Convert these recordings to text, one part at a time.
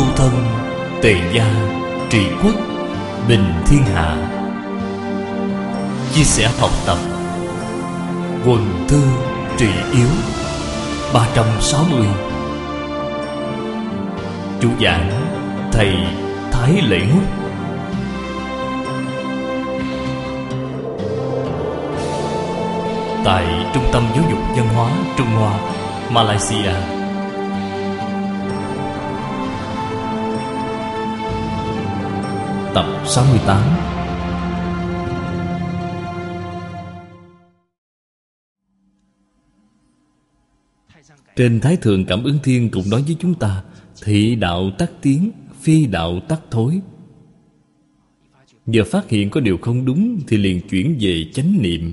thân, tề gia, trị quốc, bình thiên hạ. Chia sẻ học tập, quần thư trị yếu. 360. Chủ giảng thầy Thái Lễ Ngúc. Tại Trung tâm Giáo dục Văn hóa Trung Hoa, Malaysia. Tập 68. Trên Thái Thượng Cảm Ứng Thiên cũng nói với chúng ta: thị đạo tắc tiến, phi đạo tắc thối. Giờ phát hiện có điều không đúng thì liền chuyển về chánh niệm,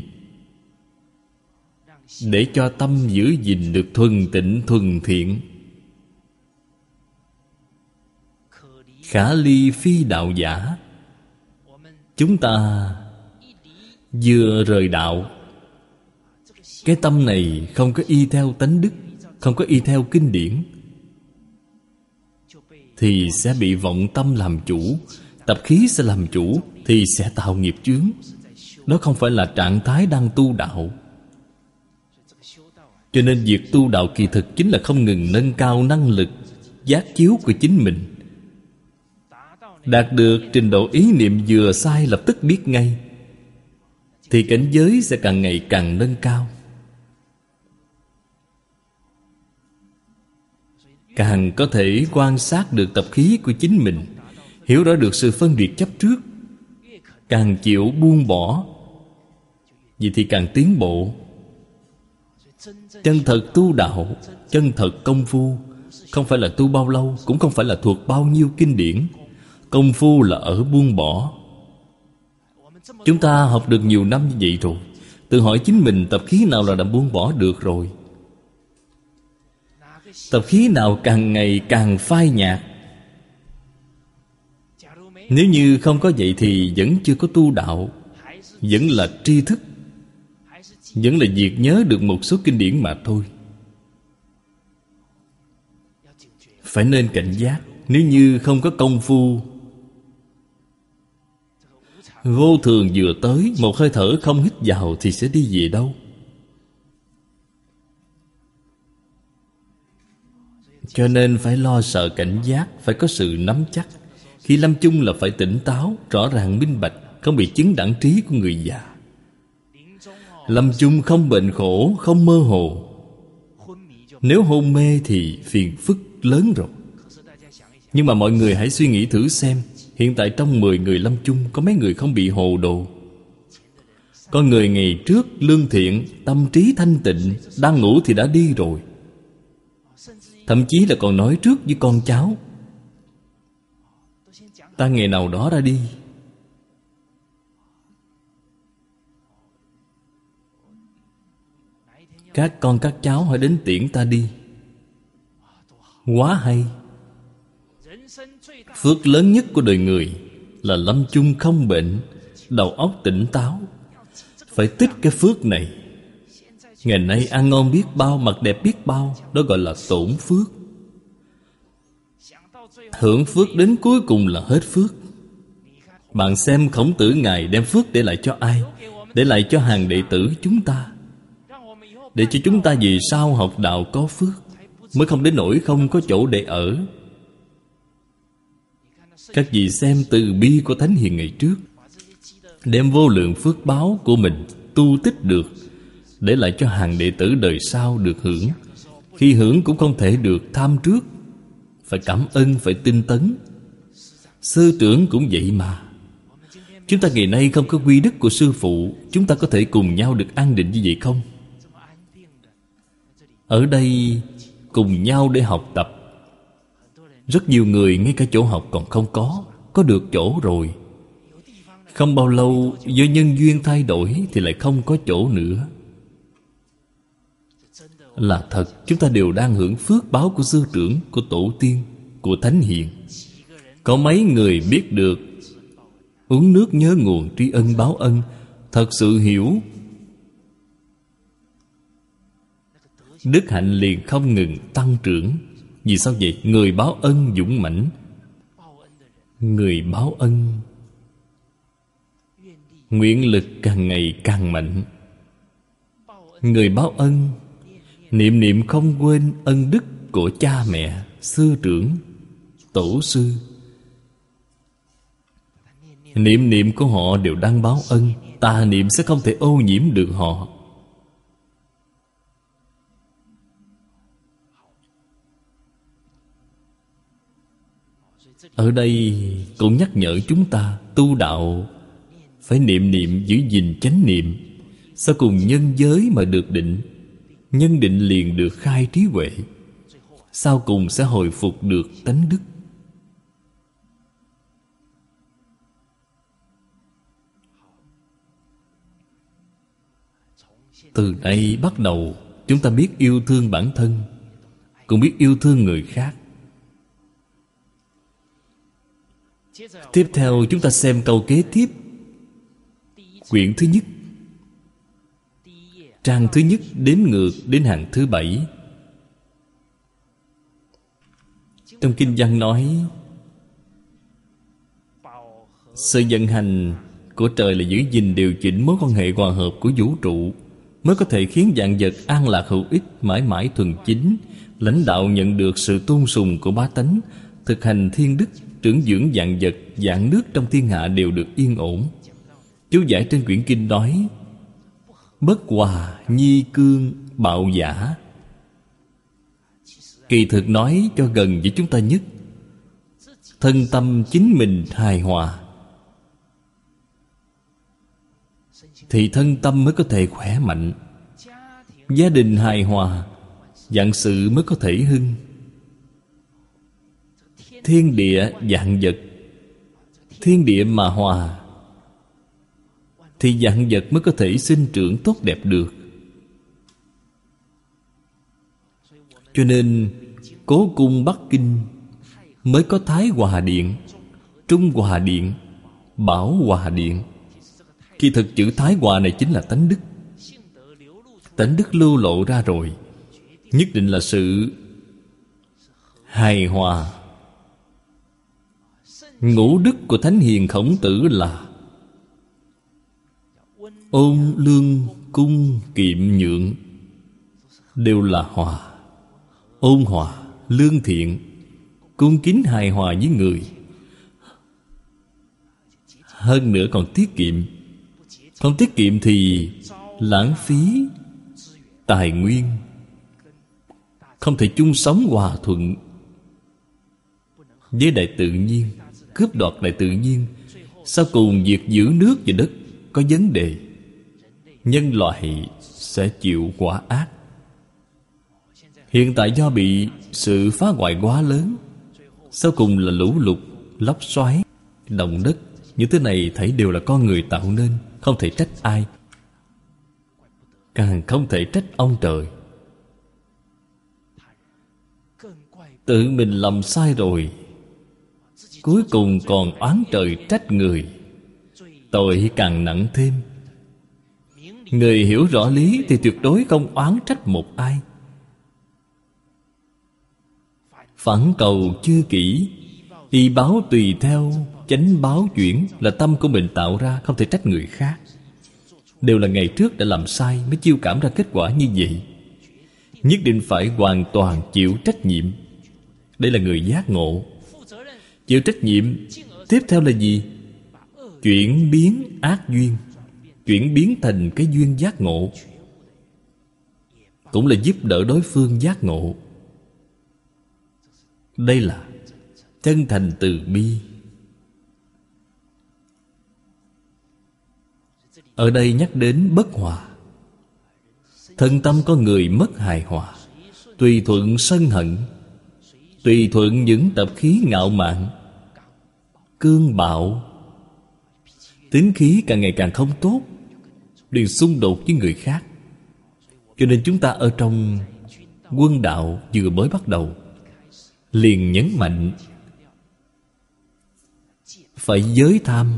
để cho tâm giữ gìn được thuần tịnh thuần thiện. Khả ly phi đạo giả. Chúng ta vừa rời đạo, cái tâm này không có y theo tánh đức, không có y theo kinh điển, thì sẽ bị vọng tâm làm chủ, tập khí sẽ làm chủ, thì sẽ tạo nghiệp chướng. Đó không phải là trạng thái đang tu đạo. Cho nên việc tu đạo kỳ thực chính là không ngừng nâng cao năng lực giác chiếu của chính mình, đạt được trình độ ý niệm vừa sai lập tức biết ngay, thì cảnh giới sẽ càng ngày càng nâng cao. Càng có thể quan sát được tập khí của chính mình, hiểu rõ được sự phân biệt chấp trước, càng chịu buông bỏ, vì thì càng tiến bộ. Chân thật tu đạo, chân thật công phu, không phải là tu bao lâu, cũng không phải là thuộc bao nhiêu kinh điển. Công phu là ở buông bỏ. Chúng ta học được nhiều năm như vậy rồi, tự hỏi chính mình tập khí nào là đã buông bỏ được rồi. Tập khí nào càng ngày càng phai nhạt. Nếu như không có vậy thì vẫn chưa có tu đạo, vẫn là tri thức, vẫn là việc nhớ được một số kinh điển mà thôi. Phải nên cảnh giác. Nếu như không có công phu, vô thường vừa tới, một hơi thở không hít vào thì sẽ đi về đâu? Cho nên phải lo sợ cảnh giác, phải có sự nắm chắc. Khi lâm chung là phải tỉnh táo, rõ ràng minh bạch, không bị chứng đẳng trí của người già. Lâm chung không bệnh khổ, không mơ hồ. Nếu hôn mê thì phiền phức lớn rồi. Nhưng mà mọi người hãy suy nghĩ thử xem, hiện tại trong 10 người lâm chung có mấy người không bị hồ đồ? Có người ngày trước lương thiện, tâm trí thanh tịnh, đang ngủ thì đã đi rồi. Thậm chí là còn nói trước với con cháu: ta ngày nào đó ra đi. Các con các cháu hãy đến tiễn ta đi. Quá hay. Phước lớn nhất của đời người là lâm chung không bệnh, đầu óc tỉnh táo. Phải tích cái phước này. Ngày nay ăn ngon biết bao, mặc đẹp biết bao, đó gọi là tổn phước. Hưởng phước đến cuối cùng là hết phước. Bạn xem Khổng Tử Ngài đem phước để lại cho ai? Để lại cho hàng đệ tử chúng ta, để cho chúng ta vì sau học đạo có phước, mới không đến nỗi không có chỗ để ở. Các vị xem từ bi của Thánh Hiền ngày trước, đem vô lượng phước báo của mình tu tích được, để lại cho hàng đệ tử đời sau được hưởng. Khi hưởng cũng không thể được tham trước, phải cảm ơn, phải tinh tấn. Sư trưởng cũng vậy mà. Chúng ta ngày nay không có quy đức của sư phụ, chúng ta có thể cùng nhau được an định như vậy không? Ở đây cùng nhau để học tập. Rất nhiều người ngay cả chỗ học còn không có được chỗ rồi. Không bao lâu do nhân duyên thay đổi thì lại không có chỗ nữa. Là thật, chúng ta đều đang hưởng phước báo của sư trưởng, của tổ tiên, của Thánh Hiền. Có mấy người biết được uống nước nhớ nguồn, tri ân báo ân, thật sự hiểu, đức hạnh liền không ngừng tăng trưởng. Vì sao vậy? Người báo ân dũng mãnh, người báo ân, nguyện lực càng ngày càng mạnh. Người báo ân niệm niệm không quên ân đức của cha mẹ, sư trưởng, tổ sư. Niệm niệm của họ đều đang báo ân. Tà niệm sẽ không thể ô nhiễm được họ. Ở đây cũng nhắc nhở chúng ta tu đạo phải niệm niệm giữ gìn chánh niệm. Sau cùng nhân giới mà được định, nhân định liền được khai trí huệ, sau cùng sẽ hồi phục được tánh đức. Từ nay bắt đầu, chúng ta biết yêu thương bản thân, cũng biết yêu thương người khác. Tiếp theo chúng ta xem câu kế tiếp. Quyển thứ nhất, trang thứ nhất đếm ngược đến hàng thứ 7. Trong kinh văn nói, sự vận hành của trời là giữ gìn điều chỉnh mối quan hệ hòa hợp của vũ trụ, mới có thể khiến vạn vật an lạc hữu ích, mãi mãi thuần chính, lãnh đạo nhận được sự tôn sùng của bá tánh, thực hành thiên đức, trưởng dưỡng vạn vật, vạn nước trong thiên hạ đều được yên ổn. Chú giải trên quyển kinh nói, bất hòa nhi cương bạo giả. Kỳ thực nói cho gần với chúng ta nhất, thân tâm chính mình hài hòa, thì thân tâm mới có thể khỏe mạnh. Gia đình hài hòa, vạn sự mới có thể hưng. Thiên địa vạn vật, thiên địa mà hòa thì vạn vật mới có thể sinh trưởng tốt đẹp được. Cho nên Cố cung Bắc Kinh mới có Thái Hòa Điện, Trung Hòa Điện, Bảo Hòa Điện. Kỳ thực chữ Thái Hòa này chính là tánh đức. Tánh đức lưu lộ ra rồi, nhất định là sự hài hòa. Ngũ đức của Thánh Hiền Khổng Tử là ôn lương cung kiệm nhượng, đều là hòa. Ôn hòa, lương thiện, cung kính hài hòa với người. Hơn nữa còn tiết kiệm. Không tiết kiệm thì lãng phí tài nguyên, không thể chung sống hòa thuận với đại tự nhiên, cướp đoạt đại tự nhiên. Sau cùng việc giữ nước và đất có vấn đề, nhân loại sẽ chịu quả ác. Hiện tại do bị sự phá hoại quá lớn, sau cùng là lũ lụt, lốc xoáy, động đất. Những thứ này thảy đều là con người tạo nên, không thể trách ai, càng không thể trách ông trời. Tự mình làm sai rồi, cuối cùng còn oán trời trách người, tội càng nặng thêm. Người hiểu rõ lý thì tuyệt đối không oán trách một ai. Phản cầu chưa kỹ, y báo tùy theo, chánh báo chuyển, là tâm của mình tạo ra, không thể trách người khác. Đều là ngày trước đã làm sai mới chiêu cảm ra kết quả như vậy. Nhất định phải hoàn toàn chịu trách nhiệm. Đây là người giác ngộ. Chịu trách nhiệm tiếp theo là gì? Chuyển biến ác duyên, chuyển biến thành cái duyên giác ngộ, cũng là giúp đỡ đối phương giác ngộ. Đây là chân thành từ bi. Ở đây nhắc đến bất hòa. Thân tâm con người mất hài hòa, tùy thuận sân hận, tùy thuận những tập khí ngạo mạn, cương bạo, tính khí càng ngày càng không tốt, liền xung đột với người khác. Cho nên chúng ta ở trong quân đạo vừa mới bắt đầu liền nhấn mạnh phải giới tham,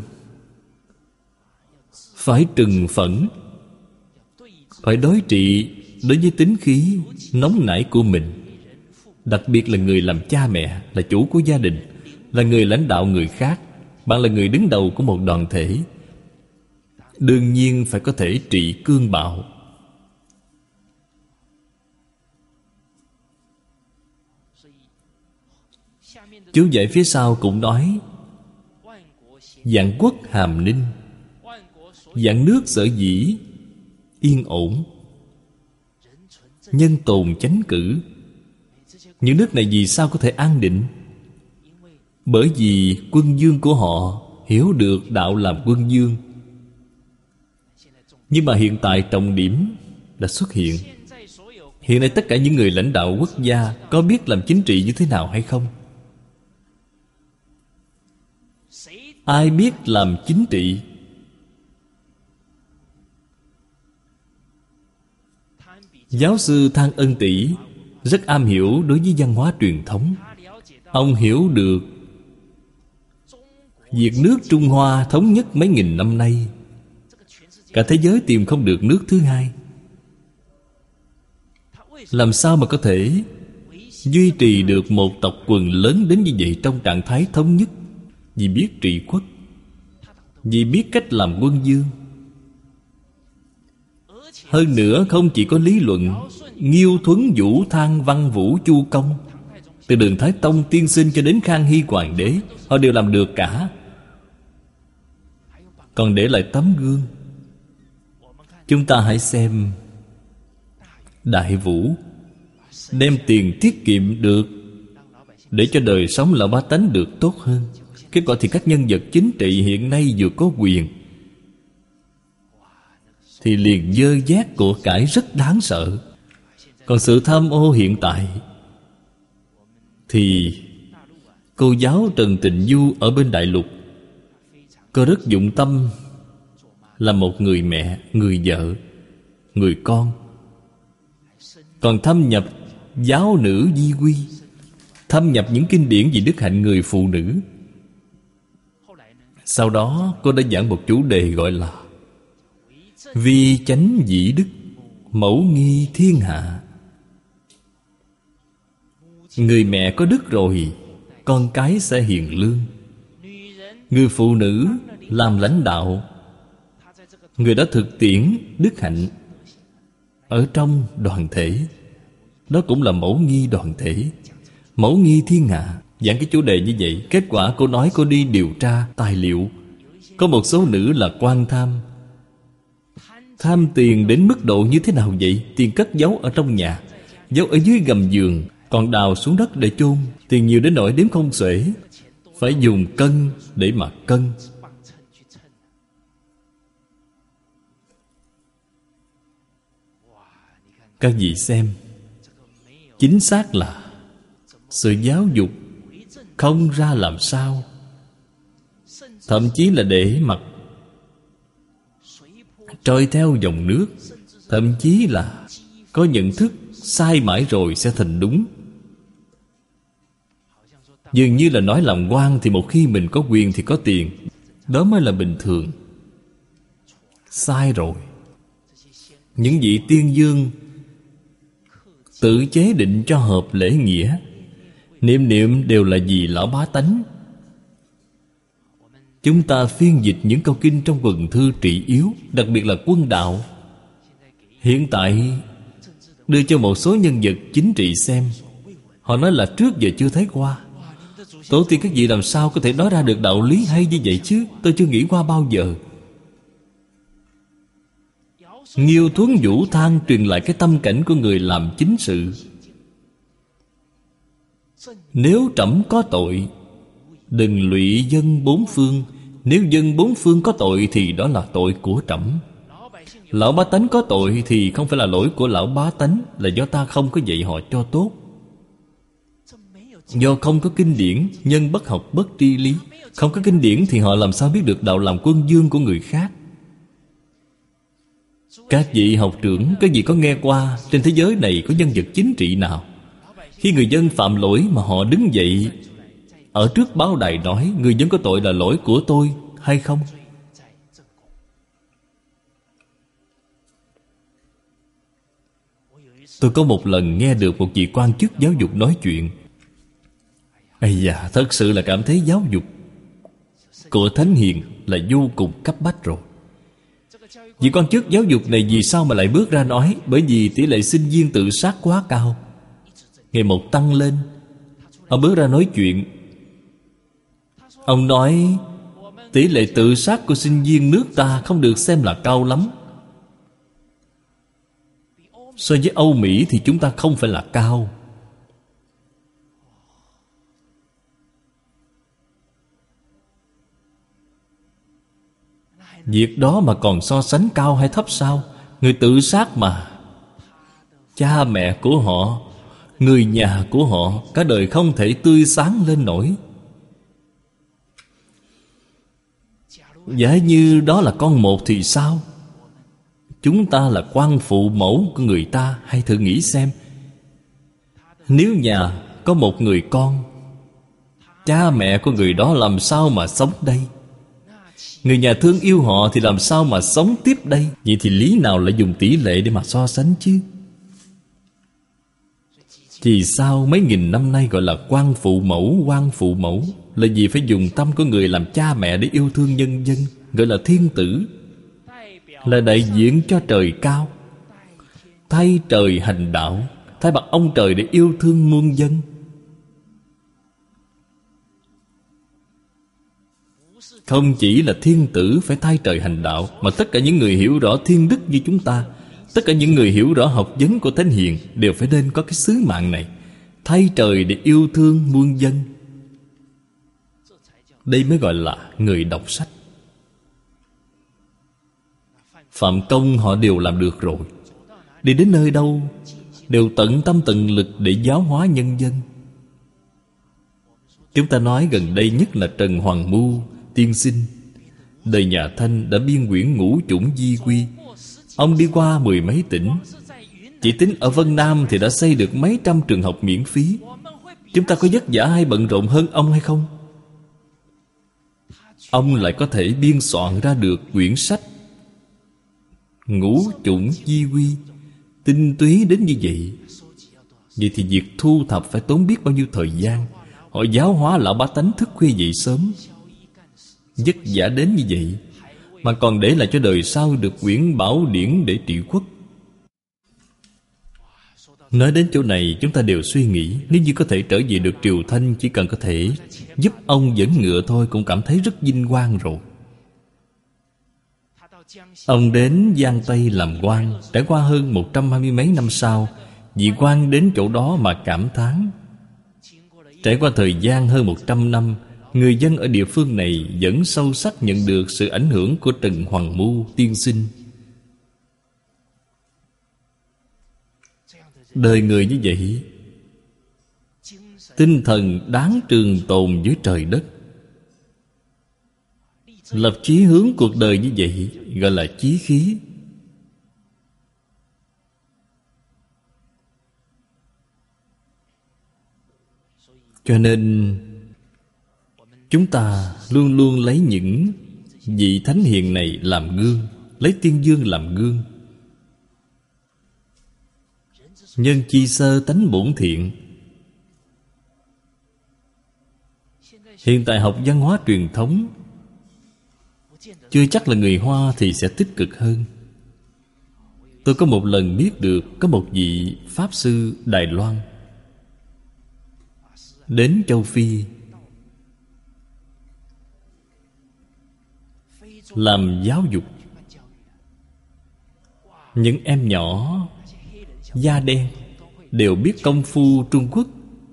phải trừng phẫn, phải đối trị đối với tính khí nóng nảy của mình. Đặc biệt là người làm cha mẹ, là chủ của gia đình, là người lãnh đạo người khác. Bạn là người đứng đầu của một đoàn thể, đương nhiên phải có thể trị cương bạo. Chú giải phía sau cũng nói: vạn quốc hàm ninh, vạn nước sở dĩ yên ổn, nhân tồn chánh cử. Những nước này vì sao có thể an định? Bởi vì quân vương của họ hiểu được đạo làm quân vương. Nhưng mà hiện tại trọng điểm đã xuất hiện. Hiện nay tất cả những người lãnh đạo quốc gia có biết làm chính trị như thế nào hay không? Ai biết làm chính trị? Giáo sư Thang Ân Tỷ rất am hiểu đối với văn hóa truyền thống. Ông hiểu được việc nước Trung Hoa thống nhất mấy nghìn năm nay, cả thế giới tìm không được nước thứ hai. Làm sao mà có thể duy trì được một tộc quần lớn đến như vậy trong trạng thái thống nhất? Vì biết trị quốc, vì biết cách làm quân vương. Hơn nữa không chỉ có lý luận. Nghiêu Thuấn Vũ Thang Văn Vũ Chu Công, từ Đường Thái Tông tiên sinh cho đến Khang Hy hoàng đế, họ đều làm được cả. Còn để lại tấm gương. Chúng ta hãy xem Đại Vũ, đem tiền tiết kiệm được để cho đời sống lão bá tánh được tốt hơn. Kết quả thì các nhân vật chính trị hiện nay vừa có quyền thì liền dơ dác của cải rất đáng sợ. Còn sự tham ô hiện tại thì cô giáo Trần Tịnh Du ở bên Đại Lục, cô rất dụng tâm là một người mẹ, người vợ, người con. Còn thâm nhập giáo nữ di quy, thâm nhập những kinh điển về đức hạnh người phụ nữ. Sau đó cô đã giảng một chủ đề gọi là Vi chánh dĩ đức, mẫu nghi thiên hạ. Người mẹ có đức rồi, con cái sẽ hiền lương. Người phụ nữ làm lãnh đạo, người đã thực tiễn đức hạnh ở trong đoàn thể. Đó cũng là mẫu nghi đoàn thể, mẫu nghi thiên hạ. Giảng cái chủ đề như vậy, kết quả cô nói cô đi điều tra tài liệu. Có một số nữ là quan tham. Tham tiền đến mức độ như thế nào vậy? Tiền cất giấu ở trong nhà, giấu ở dưới gầm giường, còn đào xuống đất để chôn. Tiền nhiều đến nỗi đếm không xuể, phải dùng cân để mà cân. Các vị xem, chính xác là sự giáo dục không ra làm sao, thậm chí là để mặc trôi theo dòng nước, thậm chí là có nhận thức sai mãi rồi sẽ thành đúng. Dường như là nói làm quan thì một khi mình có quyền thì có tiền, đó mới là bình thường. Sai rồi. Những vị tiên dương tự chế định cho hợp lễ nghĩa, niệm niệm đều là vì lão bá tánh. Chúng ta phiên dịch những câu kinh trong quần thư trị yếu, đặc biệt là quân đạo. Hiện tại đưa cho một số nhân vật chính trị xem, họ nói là trước giờ chưa thấy qua. Tổ tiên các vị làm sao có thể nói ra được đạo lý hay như vậy chứ? Tôi chưa nghĩ qua bao giờ. Nghiêu Thuấn Vũ Thang truyền lại cái tâm cảnh của người làm chính sự. Nếu trẫm có tội, đừng lụy dân bốn phương. Nếu dân bốn phương có tội thì đó là tội của trẫm. Lão bá tánh có tội thì không phải là lỗi của lão bá tánh, là do ta không có dạy họ cho tốt. Do không có kinh điển, nhân bất học bất tri lý. Không có kinh điển thì họ làm sao biết được đạo làm quân vương của người khác? Các vị học trưởng, các vị có nghe qua trên thế giới này có nhân vật chính trị nào khi người dân phạm lỗi mà họ đứng dậy ở trước báo đài nói người dân có tội là lỗi của tôi hay không? Tôi có một lần nghe được một vị quan chức giáo dục nói chuyện. Ây da, thật sự là cảm thấy giáo dục của Thánh Hiền là vô cùng cấp bách rồi. Vị quan chức giáo dục này vì sao mà lại bước ra nói? Bởi vì tỷ lệ sinh viên tự sát quá cao, ngày một tăng lên. Ông bước ra nói chuyện. Ông nói tỷ lệ tự sát của sinh viên nước ta không được xem là cao lắm. So với Âu Mỹ thì chúng ta không phải là cao. Việc đó mà còn so sánh cao hay thấp sao? Người tự sát mà, cha mẹ của họ, người nhà của họ cả đời không thể tươi sáng lên nổi. Giả như đó là con một thì sao? Chúng ta là quan phụ mẫu của người ta. Hãy thử nghĩ xem, nếu nhà có một người con, cha mẹ của người đó làm sao mà sống đây? Người nhà thương yêu họ thì làm sao mà sống tiếp đây? Vậy thì lý nào lại dùng tỷ lệ để mà so sánh chứ? Vì sao mấy nghìn năm nay gọi là quan phụ mẫu? Quan phụ mẫu là vì phải dùng tâm của người làm cha mẹ để yêu thương nhân dân, gọi là thiên tử, là đại diện cho trời cao, thay trời hành đạo, thay mặt ông trời để yêu thương muôn dân. Không chỉ là thiên tử phải thay trời hành đạo, mà tất cả những người hiểu rõ thiên đức như chúng ta, tất cả những người hiểu rõ học vấn của Thánh Hiền đều phải nên có cái sứ mạng này, thay trời để yêu thương muôn dân. Đây mới gọi là người đọc sách. Phạm Công họ đều làm được rồi. Đi đến nơi đâu đều tận tâm tận lực để giáo hóa nhân dân. Chúng ta nói gần đây nhất là Trần Hoàng Mưu tiên sinh, đời nhà Thanh đã biên quyển Ngũ Chủng Di Quy. Ông đi qua mười mấy tỉnh, chỉ tính ở Vân Nam thì đã xây được mấy trăm trường học miễn phí. Chúng ta có vất vả hay bận rộn hơn ông hay không? Ông lại có thể biên soạn ra được quyển sách Ngũ Chủng Di Quy tinh túy đến như vậy. Vậy thì việc thu thập phải tốn biết bao nhiêu thời gian. Họ giáo hóa lão bá tánh thức khuya dậy sớm, vất vả đến như vậy, mà còn để lại cho đời sau được quyển bảo điển để trị quốc. Nói đến chỗ này, chúng ta đều suy nghĩ, nếu như có thể trở về được triều Thanh, chỉ cần có thể giúp ông dẫn ngựa thôi cũng cảm thấy rất vinh quang rồi. Ông đến Giang Tây làm quan, trải qua hơn 120 mấy năm sau, vị quan đến chỗ đó mà cảm thán. Trải qua thời gian hơn 100 năm, người dân ở địa phương này vẫn sâu sắc nhận được sự ảnh hưởng của Trần Hoàng Mưu tiên sinh. Đời người như vậy, tinh thần đáng trường tồn với trời đất. Lập chí hướng cuộc đời như vậy gọi là chí khí. Cho nên chúng ta luôn luôn lấy những vị thánh hiền này làm gương, lấy Tiên Dương làm gương. Nhân chi sơ tánh bổn thiện. Hiện tại học văn hóa truyền thống, chưa chắc là người Hoa thì sẽ tích cực hơn. Tôi có một lần biết được có một vị Pháp sư Đài Loan đến châu Phi làm giáo dục. Những em nhỏ da đen đều biết công phu Trung Quốc,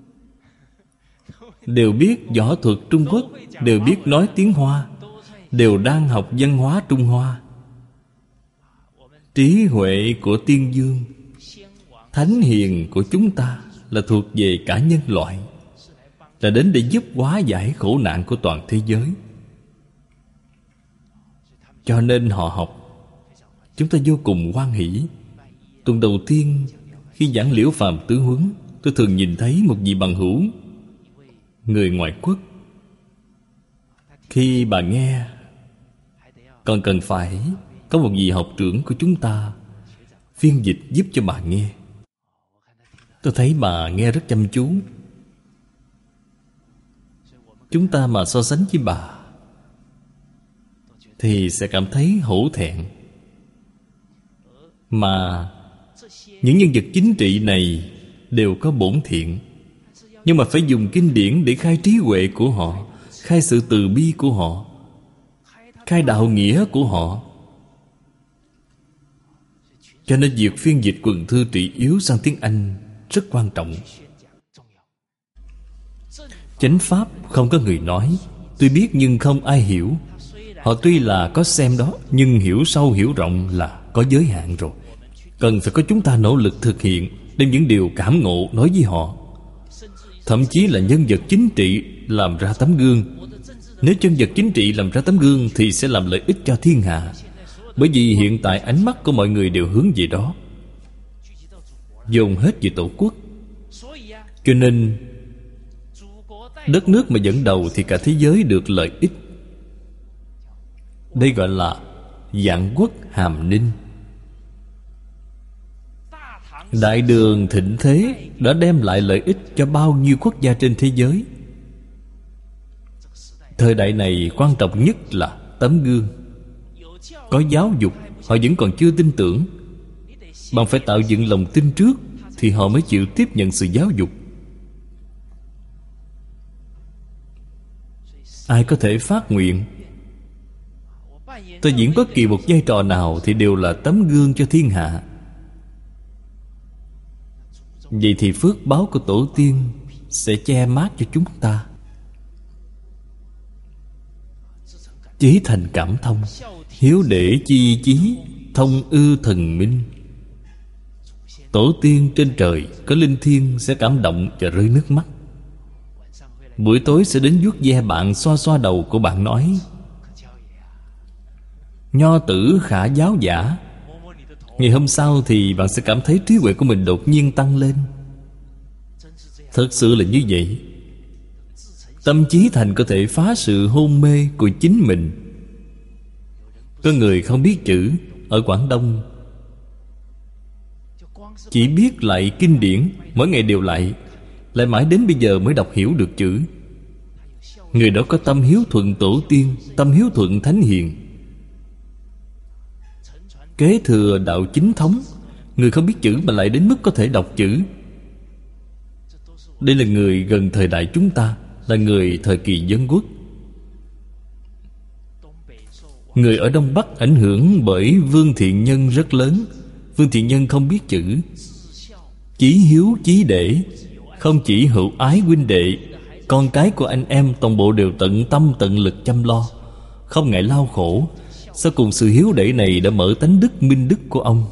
đều biết võ thuật Trung Quốc, đều biết nói tiếng Hoa, đều đang học văn hóa Trung Hoa. Trí huệ của Tiên Dương, thánh hiền của chúng ta là thuộc về cả nhân loại, là đến để giúp hóa giải khổ nạn của toàn thế giới. Cho nên họ học, chúng ta vô cùng hoan hỷ. Tuần đầu tiên khi giảng Liễu Phàm Tứ Huấn, tôi thường nhìn thấy một vị bằng hữu người ngoại quốc. Khi bà nghe, còn cần phải có một vị học trưởng của chúng ta phiên dịch giúp cho bà nghe. Tôi thấy bà nghe rất chăm chú. chúng ta mà so sánh với bà thì sẽ cảm thấy hổ thẹn. Mà những nhân vật chính trị này đều có bổn thiện, nhưng mà phải dùng kinh điển để khai trí huệ của họ, khai sự từ bi của họ, khai đạo nghĩa của họ. Cho nên việc phiên dịch quần thư Trị Yếu sang tiếng Anh rất quan trọng. Chánh pháp không có người nói, tuy biết nhưng không ai hiểu. Họ tuy là có xem đó, nhưng hiểu sâu hiểu rộng là có giới hạn rồi. Cần phải có chúng ta nỗ lực thực hiện, đem những điều cảm ngộ nói với họ. Thậm chí là nhân vật chính trị làm ra tấm gương. Nếu nhân vật chính trị làm ra tấm gương thì sẽ làm lợi ích cho thiên hạ. Bởi vì hiện tại ánh mắt của mọi người đều hướng về đó, dồn hết về Tổ quốc. Cho nên đất nước mà dẫn đầu thì cả thế giới được lợi ích. Đây gọi là vạn quốc hàm ninh. Đại đường thịnh thế đã đem lại lợi ích cho bao nhiêu quốc gia trên thế giới. Thời đại này quan trọng nhất là tấm gương. Có giáo dục, họ vẫn còn chưa tin tưởng. Bạn phải tạo dựng lòng tin trước thì họ mới chịu tiếp nhận sự giáo dục. Ai có thể phát nguyện tôi diễn bất kỳ một vai trò nào thì đều là tấm gương cho thiên hạ. Vậy thì phước báo của tổ tiên sẽ che mát cho chúng ta. Chí thành cảm thông, hiếu để chi chí, thông ư thần minh. Tổ tiên trên trời có linh thiêng sẽ cảm động và rơi nước mắt. Buổi tối sẽ đến vuốt ve bạn, xoa xoa đầu của bạn nói: Nho tử khả giáo giả. Ngày hôm sau thì bạn sẽ cảm thấy trí huệ của mình đột nhiên tăng lên. Thật sự là như vậy. Tâm trí thành có thể phá sự hôn mê của chính mình. Có người không biết chữ ở Quảng Đông, chỉ biết lại kinh điển, mỗi ngày đều lại mãi đến bây giờ mới đọc hiểu được chữ. Người đó có tâm hiếu thuận tổ tiên, tâm hiếu thuận thánh hiền, kế thừa đạo chính thống. Người không biết chữ mà lại đến mức có thể đọc chữ. Đây là người gần thời đại chúng ta, là người thời kỳ dân quốc. Người ở Đông Bắc ảnh hưởng bởi Vương Thiện Nhân rất lớn. Vương Thiện Nhân không biết chữ, chí hiếu chí để, không chỉ hữu ái huynh đệ, con cái của anh em toàn bộ đều tận tâm tận lực chăm lo, không ngại lao khổ. Sau cùng sự hiếu để này đã mở tánh đức minh đức của ông.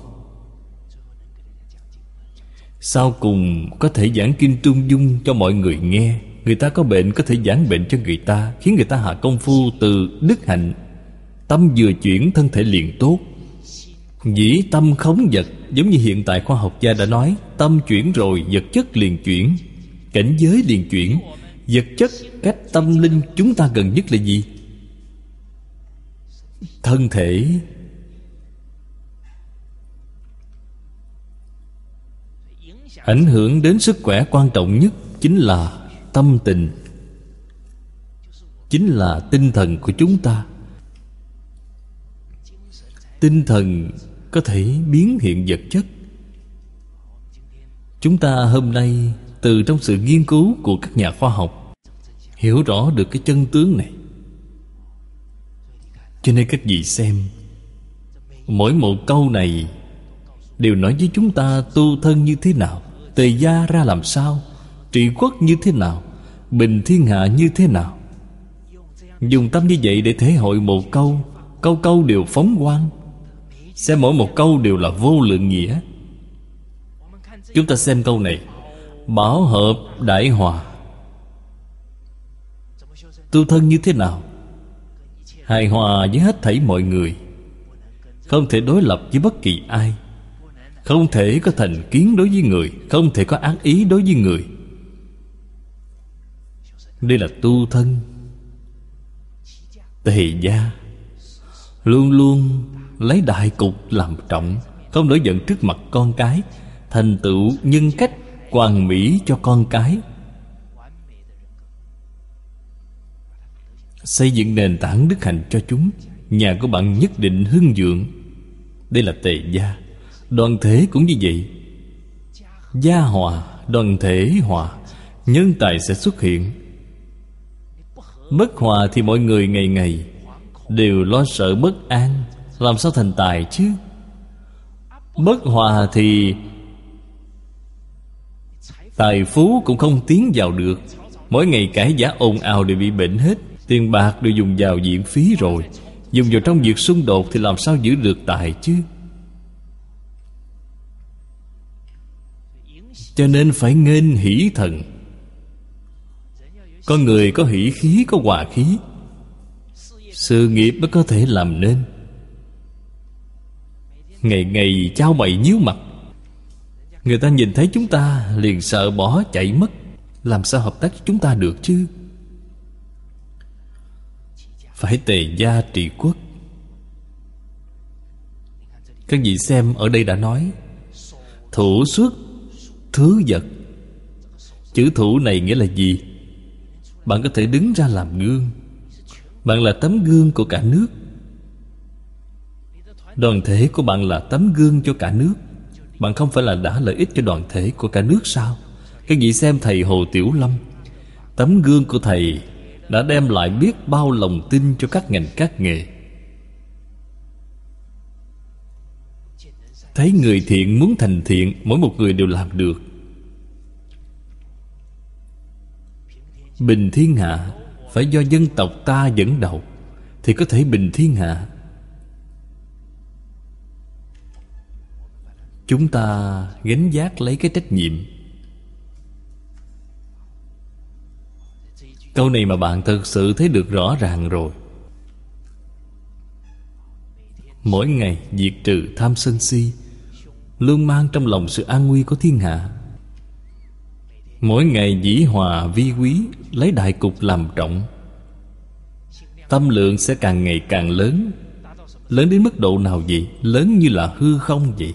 Sau cùng có thể giảng kinh trung dung cho mọi người nghe. Người ta có bệnh có thể giảng bệnh cho người ta, khiến người ta hạ công phu từ đức hạnh. Tâm vừa chuyển thân thể liền tốt. Dĩ tâm khống vật, giống như hiện tại khoa học gia đã nói, tâm chuyển rồi vật chất liền chuyển, cảnh giới liền chuyển. Vật chất cách tâm linh chúng ta gần nhất là gì? Thân thể. Ảnh hưởng đến sức khỏe quan trọng nhất chính là tâm tình, chính là tinh thần của chúng ta. Tinh thần có thể biến hiện vật chất. Chúng ta hôm nay từ trong sự nghiên cứu của các nhà khoa học hiểu rõ được cái chân tướng này. Cho nên các vị xem, mỗi một câu này đều nói với chúng ta tu thân như thế nào, tề gia ra làm sao, trị quốc như thế nào, bình thiên hạ như thế nào. Dùng tâm như vậy để thể hội một câu, câu câu đều phóng quang. Xem mỗi một câu đều là vô lượng nghĩa. Chúng ta xem câu này: bảo hợp đại hòa. Tu thân như thế nào? Hài hòa với hết thảy mọi người, không thể đối lập với bất kỳ ai, không thể có thành kiến đối với người, không thể có ác ý đối với người. Đây là tu thân. Tề gia luôn luôn lấy đại cục làm trọng, không nổi giận trước mặt con cái, thành tựu nhân cách hoàn mỹ cho con cái. xây dựng nền tảng đức hạnh cho chúng. Nhà của bạn nhất định hưng vượng. Đây là tề gia. Đoàn thể cũng như vậy. Gia hòa, đoàn thể hòa, nhân tài sẽ xuất hiện. Bất hòa thì mọi người ngày ngày đều lo sợ bất an, làm sao thành tài chứ? Bất hòa thì tài phú cũng không tiến vào được. Mỗi ngày cãi giả ồn ào đều bị bệnh hết. Tiền bạc đều dùng vào viện phí rồi, dùng vào trong việc xung đột thì làm sao giữ được tài chứ? Cho nên phải nghênh hỷ thần. Con người có hỷ khí, có hòa khí, sự nghiệp mới có thể làm nên. Ngày ngày chao mày nhíu mặt, người ta nhìn thấy chúng ta liền sợ bỏ chạy mất. Làm sao hợp tác với chúng ta được chứ? Phải tề gia trị quốc. Các vị xem, ở đây đã nói thủ xuất thứ vật. Chữ thủ này nghĩa là gì? Bạn có thể đứng ra làm gương. Bạn là tấm gương của cả nước. Đoàn thể của bạn là tấm gương cho cả nước. Bạn không phải là đã lợi ích cho đoàn thể của cả nước sao? Các vị xem thầy Hồ Tiểu Lâm, tấm gương của thầy đã đem lại biết bao lòng tin cho các ngành các nghề. Thấy người thiện muốn thành thiện, mỗi một người đều làm được. Bình thiên hạ phải do dân tộc ta dẫn đầu thì có thể bình thiên hạ. Chúng ta gánh vác lấy cái trách nhiệm. Câu này mà bạn thực sự thấy được rõ ràng rồi. Mỗi ngày diệt trừ tham sân si, luôn mang trong lòng sự an nguy của thiên hạ. Mỗi ngày dĩ hòa vi quý, lấy đại cục làm trọng. Tâm lượng sẽ càng ngày càng lớn. Lớn đến mức độ nào vậy? Lớn như là hư không vậy.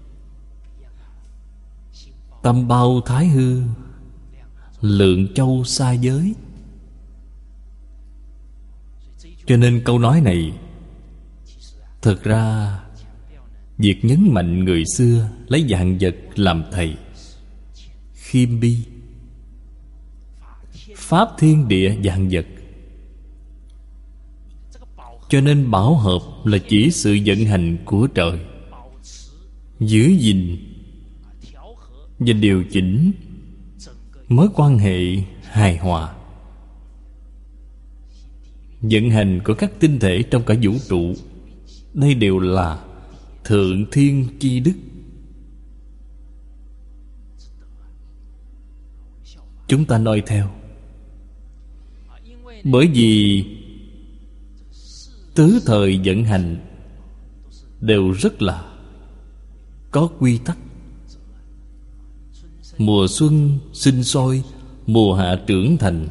Tâm bao thái hư, lượng châu xa giới. Cho nên câu nói này thực ra việc nhấn mạnh người xưa lấy vạn vật làm thầy, khiêm bi, pháp thiên địa vạn vật. Cho nên bảo hợp là chỉ sự vận hành của trời, giữ gìn và điều chỉnh mối quan hệ hài hòa, vận hành của các tinh thể trong cả vũ trụ. Đây đều là thượng thiên chi đức. Chúng ta noi theo. Bởi vì tứ thời vận hành đều rất là có quy tắc. Mùa xuân sinh sôi, mùa hạ trưởng thành,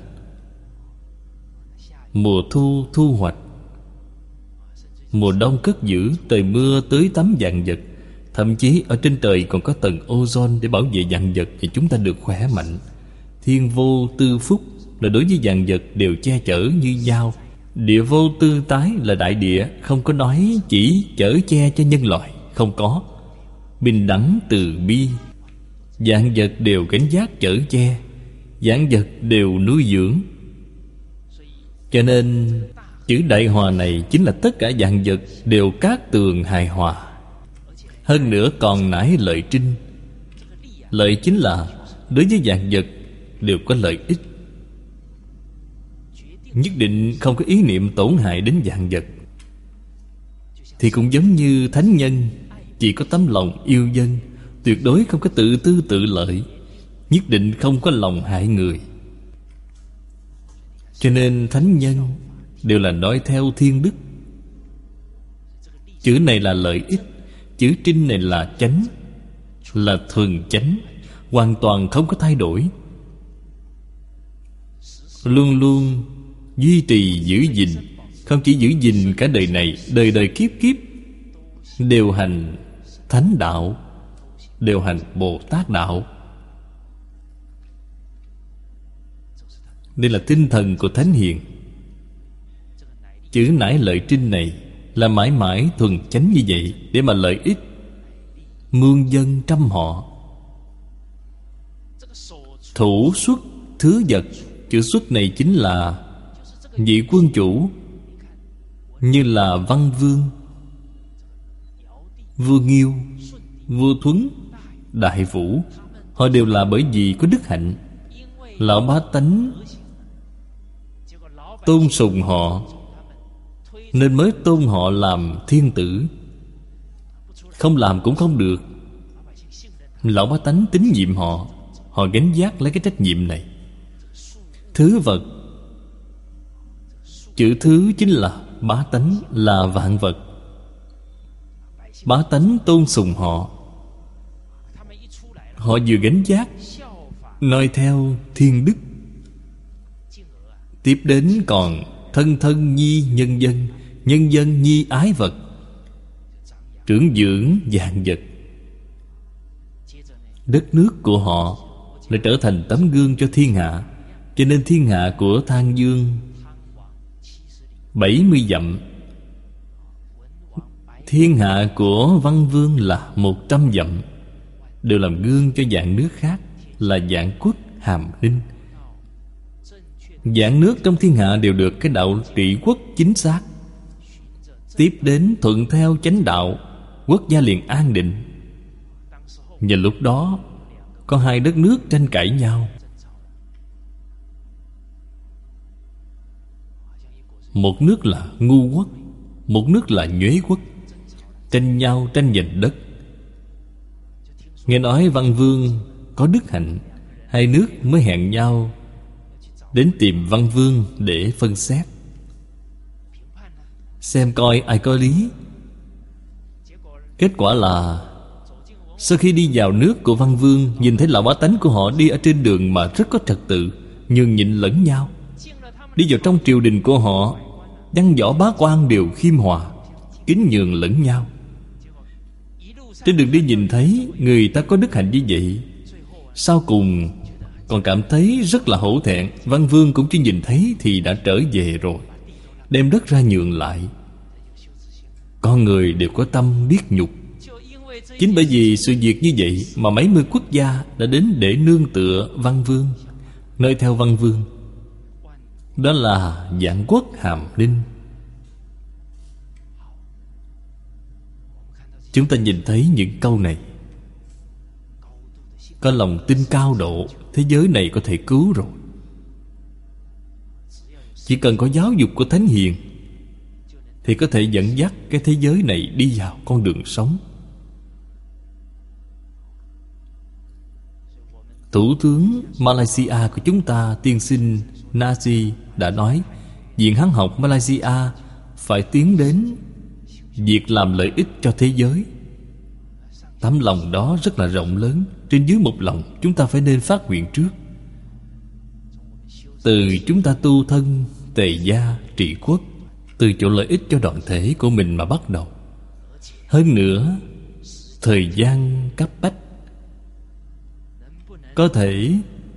mùa thu thu hoạch, mùa đông cất giữ, trời mưa tưới tắm vạn vật. Thậm chí ở trên trời còn có tầng ozone để bảo vệ vạn vật thì chúng ta được khỏe mạnh. Thiên vô tư phúc là đối với vạn vật đều che chở như nhau. Địa vô tư tái là đại địa không có nói chỉ chở che cho nhân loại, không có. Bình đẳng từ bi, vạn vật đều cảnh giác chở che, vạn vật đều nuôi dưỡng. Cho nên chữ đại hòa này chính là tất cả vạn vật đều cát tường hài hòa. Hơn nữa còn nải lợi trinh. Lợi chính là đối với vạn vật đều có lợi ích, nhất định không có ý niệm tổn hại đến vạn vật. Thì cũng giống như thánh nhân chỉ có tấm lòng yêu dân, tuyệt đối không có tự tư tự lợi, nhất định không có lòng hại người. Cho nên thánh nhân đều là nói theo thiên đức. Chữ này là lợi ích, chữ trinh này là chánh, là thuần chánh, hoàn toàn không có thay đổi. Luôn luôn duy trì giữ gìn. Không chỉ giữ gìn cả đời này, đời đời kiếp kiếp đều hành thánh đạo, đều hành Bồ Tát đạo. Đây là tinh thần của thánh hiền. Chữ nải lợi trinh này là mãi mãi thuần chánh như vậy, để mà lợi ích muôn dân trăm họ. Thủ xuất thứ vật, chữ xuất này chính là vị quân chủ, như là Văn Vương, vua Nghiêu, vua Thuấn, Đại Vũ. Họ đều là bởi vì có đức hạnh. Lão bá tánh tôn sùng họ, nên mới tôn họ làm thiên tử. Không làm cũng không được. Lão bá tánh tín nhiệm họ, họ gánh vác lấy cái trách nhiệm này. Thứ vật, chữ thứ chính là bá tánh, là vạn vật. Bá tánh tôn sùng họ, họ vừa gánh vác noi theo thiên đức. Tiếp đến còn thân thân nhi nhân dân, nhân dân nhi ái vật, trưởng dưỡng vạn vật. Đất nước của họ lại trở thành tấm gương cho thiên hạ. Cho nên thiên hạ của Thang Dương 70 dặm, thiên hạ của Văn Vương là 100 dặm, đều làm gương cho vạn nước khác, là vạn quốc hàm ninh. Vạn nước trong thiên hạ đều được cái đạo trị quốc chính xác. Tiếp đến thuận theo chánh đạo, quốc gia liền an định. Và lúc đó có hai đất nước tranh cãi nhau. Một nước là ngu quốc, một nước là nhuế quốc, tranh nhau tranh giành đất. Nghe nói Văn Vương có đức hạnh, hai nước mới hẹn nhau đến tìm Văn Vương để phân xét, xem coi ai có lý. Kết quả là sau khi đi vào nước của Văn Vương, nhìn thấy lão bá tánh của họ đi ở trên đường mà rất có trật tự, nhường nhịn lẫn nhau. Đi vào trong triều đình của họ, văn võ bá quan đều khiêm hòa, kính nhường lẫn nhau. Trên đường đi nhìn thấy người ta có đức hạnh như vậy, sau cùng còn cảm thấy rất là hổ thẹn. Văn Vương cũng chỉ nhìn thấy thì đã trở về rồi, đem đất ra nhường lại. Con người đều có tâm biết nhục. Chính bởi vì sự việc như vậy mà mấy mươi quốc gia đã đến để nương tựa Văn Vương, nơi theo Văn Vương. Đó là vạn quốc hàm ninh. Chúng ta nhìn thấy những câu này, có lòng tin cao độ, thế giới này có thể cứu rồi. Chỉ cần có giáo dục của Thánh Hiền thì có thể dẫn dắt cái thế giới này đi vào con đường sống. Thủ tướng Malaysia của chúng ta, tiên sinh Najib đã nói, Viện Hán học Malaysia phải tiến đến việc làm lợi ích cho thế giới. Tấm lòng đó rất là rộng lớn. Trên dưới một lòng, chúng ta phải nên phát nguyện trước. Từ chúng ta tu thân, tề gia, trị quốc, từ chỗ lợi ích cho đoàn thể của mình mà bắt đầu. Hơn nữa, thời gian cấp bách, có thể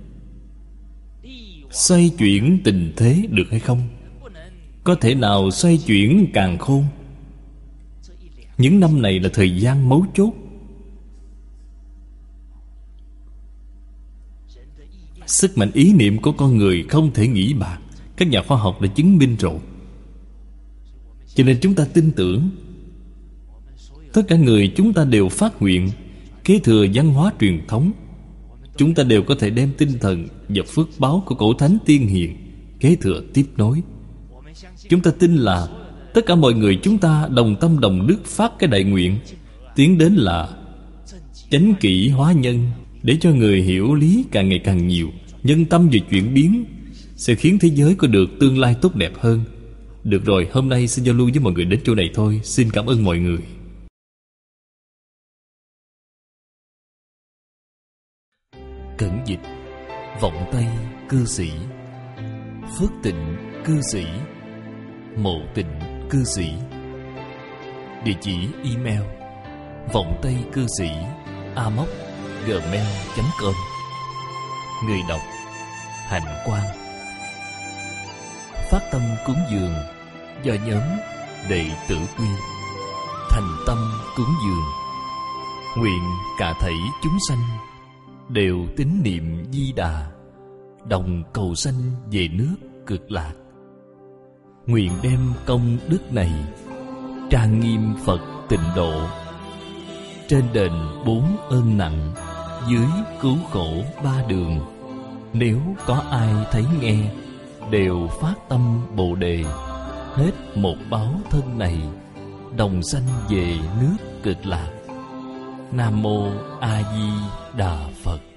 xoay chuyển tình thế được hay không? Có thể nào xoay chuyển càn khôn? Những năm này là thời gian mấu chốt. Sức mạnh ý niệm của con người không thể nghĩ bạc. Các nhà khoa học đã chứng minh rồi. Cho nên chúng ta tin tưởng, tất cả người chúng ta đều phát nguyện kế thừa văn hóa truyền thống. Chúng ta đều có thể đem tinh thần và phước báo của cổ thánh tiên hiền kế thừa tiếp nối. Chúng ta tin là tất cả mọi người chúng ta đồng tâm đồng đức phát cái đại nguyện, tiến đến là chánh kỷ hóa nhân, để cho người hiểu lý càng ngày càng nhiều, nhân tâm về chuyển biến, sẽ khiến thế giới có được tương lai tốt đẹp hơn. Được rồi, hôm nay xin giao lưu với mọi người đến chỗ này thôi. Xin cảm ơn mọi người. Cẩn dịch: Vọng Tây cư sĩ, Phước Tịnh cư sĩ, Mộ Tịnh cư sĩ. Địa chỉ email: vọng tây cư sĩ amos@gmail.com. Người đọc: Hạnh Quang. Phát tâm cúng dường do nhóm đệ tử quy thành tâm cúng dường, nguyện cả thảy chúng sanh đều tín niệm Di Đà, đồng cầu sanh về nước Cực Lạc. Nguyện đem công đức này trang nghiêm Phật Tịnh Độ, trên đền 4 ơn nặng, dưới cứu khổ 3 đường. Nếu có ai thấy nghe, đều phát tâm Bồ Đề, hết một báo thân này, đồng sanh về nước Cực Lạc. Nam Mô A Di Đà Phật.